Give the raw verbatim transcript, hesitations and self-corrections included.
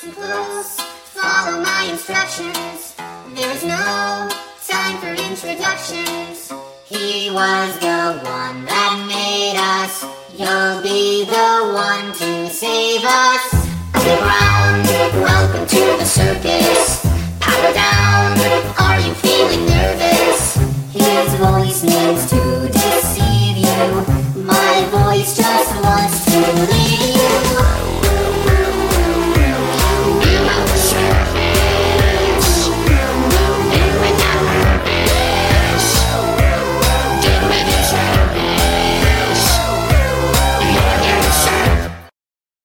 Listen close, follow my instructions. There is no time for introductions. He was the one that made us. You'll be the one to save us. Underground, welcome to the circus. Power down, are you feeling nervous? His voice means to deceive you. My voice just wants to leave you.